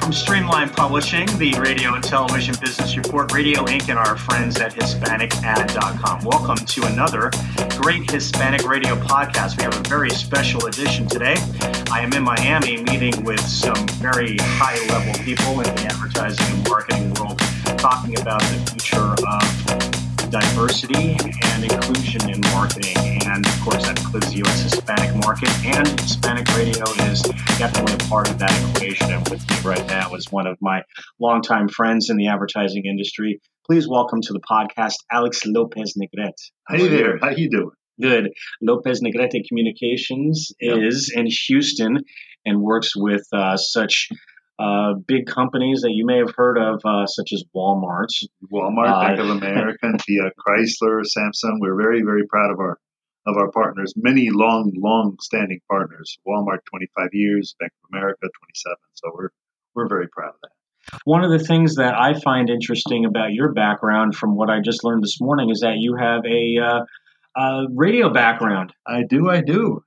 from Streamline Publishing, the radio and television business report, Radio Inc., and our friends at HispanicAd.com. Welcome to another great Hispanic radio podcast. We have a very special edition today. I am in Miami meeting with some very high-level people in the advertising and marketing world, talking about the future of diversity and inclusion in marketing. And of course, that includes the U.S. Hispanic market, and Hispanic radio is definitely a part of that equation. And with me right now is one of my longtime friends in the advertising industry. Please welcome to the podcast, Alex Lopez Negrete. Hey there. How you doing? Good. Lopez Negrete Communications is in Houston and works with such big companies that you may have heard of, such as Walmart, Bank of America, Chrysler, Samsung. We're very, very proud of our partners. Many long-standing partners. Walmart, 25 years. Bank of America, 27. So we're very proud of that. One of the things that I find interesting about your background, from what I just learned this morning, is that you have a radio background. I do.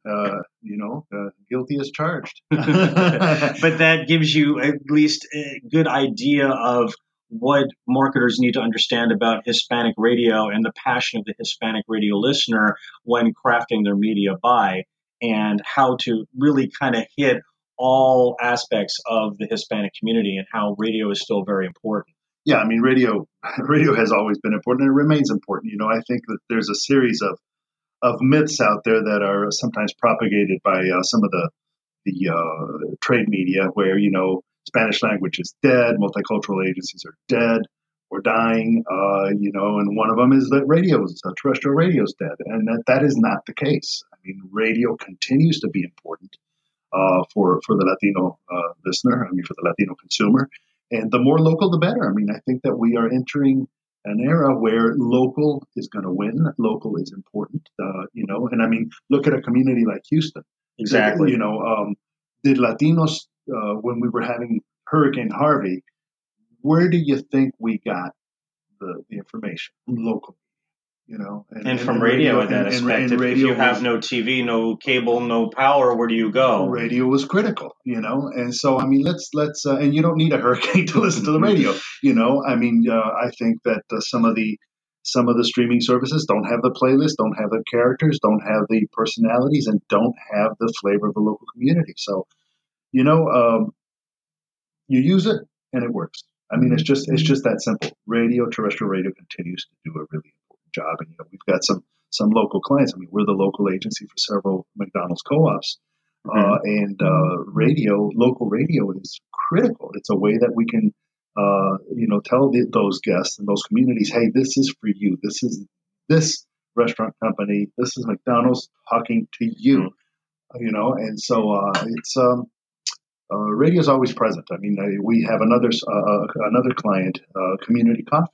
Guilty as charged. But that gives you at least a good idea of what marketers need to understand about Hispanic radio and the passion of the Hispanic radio listener when crafting their media buy, and how to really kind of hit all aspects of the Hispanic community and how radio is still very important. Yeah, I mean, radio has always been important, and it remains important. I think that there's a series of myths out there that are sometimes propagated by some of the trade media, where Spanish language is dead, multicultural agencies are dead or dying, and one of them is that terrestrial radio is dead, and that is not the case. I mean, radio continues to be important for the Latino listener. I mean, for the Latino consumer. And the more local, the better. I mean, I think that we are entering an era where local is going to win. Local is important, And I mean, look at a community like Houston. Exactly. The Latinos, when we were having Hurricane Harvey, where do you think we got the information? Local. And from radio in that aspect. If you have no TV, no cable, no power, where do you go? Radio was critical, and so, I mean, let's and you don't need a hurricane to listen to the radio, I mean, I think that some of the streaming services don't have the playlist, don't have the characters, don't have the personalities, and don't have the flavor of the local community. So, you use it and it works. I mean, it's just that simple. Terrestrial radio continues to do a really job, and we've got some local clients. I mean, we're the local agency for several McDonald's co-ops, and local radio is critical. It's a way that we can, tell those guests and those communities, hey, this is for you. This is this restaurant company. This is McDonald's talking to you. And so it's radio is always present. I mean, we have another client, Community Coffee.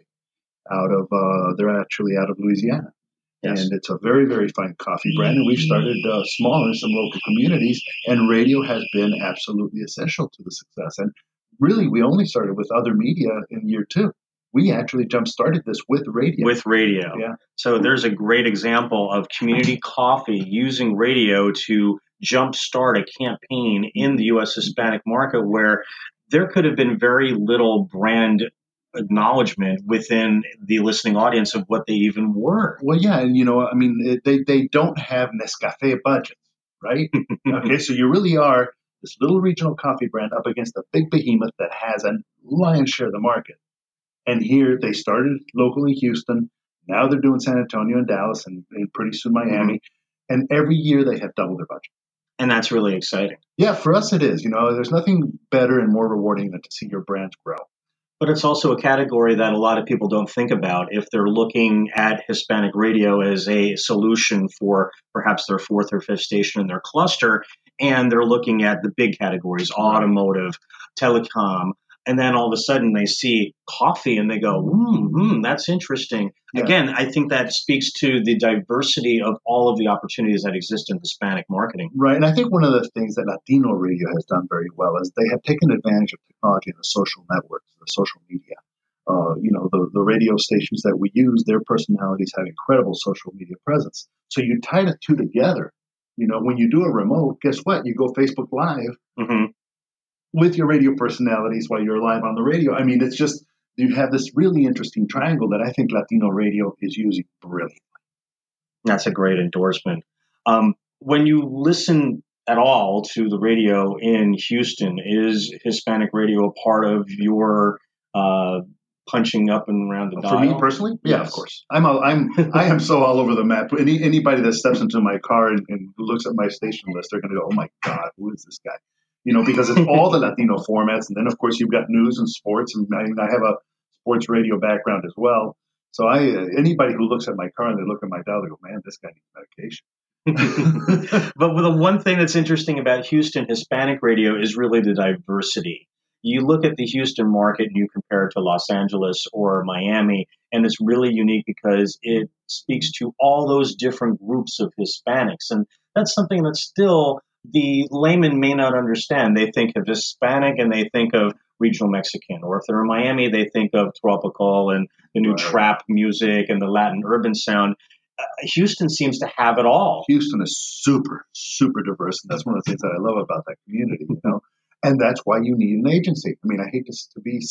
They're actually out of Louisiana. Yes. And it's a very, very fine coffee brand. And we've started small in some local communities, and radio has been absolutely essential to the success. And really, we only started with other media in year 2. We actually jump-started this with radio. With radio. Yeah. So there's a great example of Community Coffee using radio to jumpstart a campaign in the U.S. Hispanic market, where there could have been very little brand acknowledgement within the listening audience of what they even were. Well, yeah, and I mean, they don't have Nescafe budgets, right? Okay, so you really are this little regional coffee brand up against a big behemoth that has a lion's share of the market. And here they started locally in Houston. Now they're doing San Antonio and Dallas, and pretty soon Miami. And every year they have doubled their budget. And that's really exciting. Yeah, for us it is. There's nothing better and more rewarding than to see your brands grow. But it's also a category that a lot of people don't think about if they're looking at Hispanic radio as a solution for perhaps their 4th or 5th station in their cluster, and they're looking at the big categories, automotive, telecom, and then all of a sudden they see coffee and they go, that's interesting. Yeah. Again, I think that speaks to the diversity of all of the opportunities that exist in Hispanic marketing. Right, and I think one of the things that Latino radio has done very well is they have taken advantage of technology and the social networks, the social media. The radio stations that we use, their personalities have incredible social media presence. So you tie the two together. When you do a remote, guess what? You go Facebook Live. with your radio personalities while you're live on the radio. I mean, it's just, you have this really interesting triangle that I think Latino radio is using brilliantly. That's a great endorsement. When you listen at all to the radio in Houston, is Hispanic radio a part of your punching up and around the dial? For me personally, yeah, Yes. of course. I am so all over the map. Anybody that steps into my car and looks at my station list, they're going to go, "Oh my God, who is this guy?" Because it's all the Latino formats, and then of course you've got news and sports, and I have a sports radio background as well. So anybody who looks at my car and they look at my dial, they go, "Man, this guy needs medication." But the one thing that's interesting about Houston Hispanic radio is really the diversity. You look at the Houston market and you compare it to Los Angeles or Miami, and it's really unique because it speaks to all those different groups of Hispanics. And that's something that still the layman may not understand. They think of Hispanic and they think of regional Mexican, or if they're in Miami, they think of tropical and the new trap music and the Latin urban sound. Houston seems to have it all. Houston is super, super diverse, and that's one of the things that I love about that community, And that's why you need an agency. I mean, I hate this to be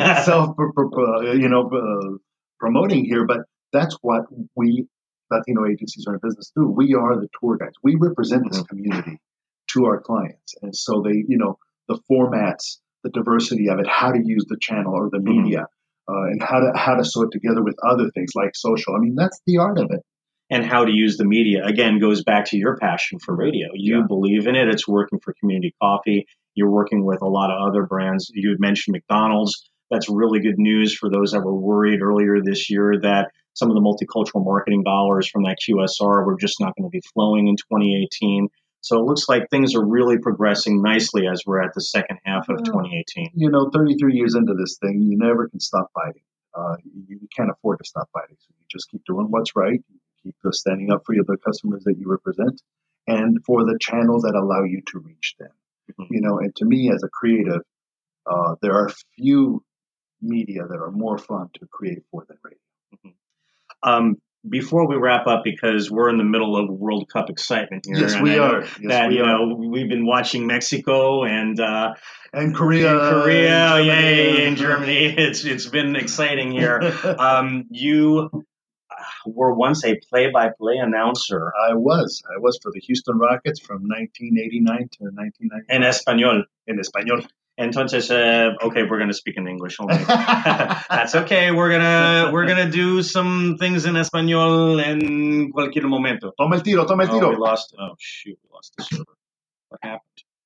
promoting here, but that's what we Latino agencies are in business to do. We are the tour guides. We represent this community to our clients, and so they, the formats, the diversity of it, how to use the channel or the media, and how to sew it together with other things like social. I mean, that's the art of it. And how to use the media, again, goes back to your passion for radio. You believe in it. It's working for Community Coffee. You're working with a lot of other brands. You had mentioned McDonald's. That's really good news for those that were worried earlier this year that some of the multicultural marketing dollars from that QSR were just not going to be flowing in 2018. So it looks like things are really progressing nicely as we're at the second half of 2018. 33 years into this thing, you never can stop fighting. You can't afford to stop fighting. So you just keep doing what's right. You keep standing up for the customers that you represent and for the channels that allow you to reach them. And to me as a creative, there are few media that are more fun to create for than radio. Before we wrap up, because we're in the middle of World Cup excitement here. Yes, we are. We've been watching Mexico and Korea, and Germany. It's been exciting here. You were once a play-by-play announcer. I was for the Houston Rockets from 1989 to 1990. En español. Entonces, okay, we're going to speak in English only. That's okay. We're gonna do some things in español en cualquier momento. Toma el tiro. We lost the server. What happened?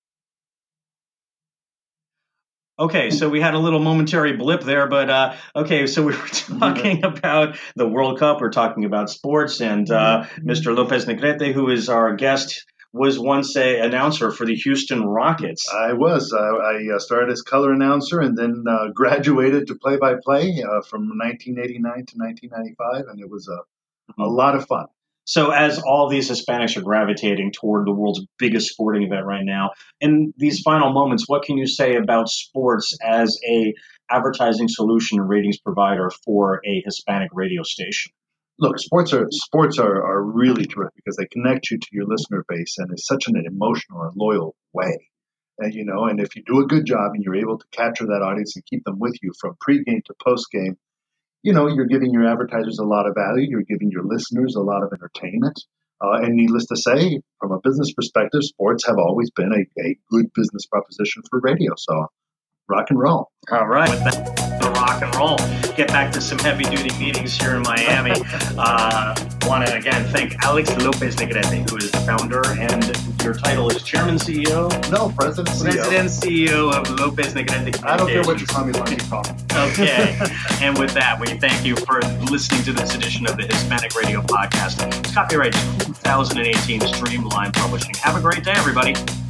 Okay, so we had a little momentary blip there, but okay, so we were talking about the World Cup. We're talking about sports, and Mr. Lopez Negrete, who is our guest, was once an announcer for the Houston Rockets. I was. I started as color announcer and then graduated to play-by-play from 1989 to 1995, and it was a lot of fun. So as all these Hispanics are gravitating toward the world's biggest sporting event right now, in these final moments, what can you say about sports as a advertising solution and ratings provider for a Hispanic radio station? Look, sports are really terrific because they connect you to your listener base, and it's such an emotional and loyal way. And if you do a good job and you're able to capture that audience and keep them with you from pregame to postgame, you're giving your advertisers a lot of value. You're giving your listeners a lot of entertainment. And needless to say, from a business perspective, sports have always been a good business proposition for radio. So rock and roll. All right. With that, the rock and roll. Get back to some heavy-duty meetings here in Miami. Want to, again, thank Alex Lopez Negrete, who is the founder, and your title is Chairman CEO? No, President CEO. President CEO of Lopez Negrete. I don't care what you call me, what you call me. Okay. And with that, we thank you for listening to this edition of the Hispanic Radio Podcast. It's copyright 2018 Streamline Publishing. Have a great day, everybody.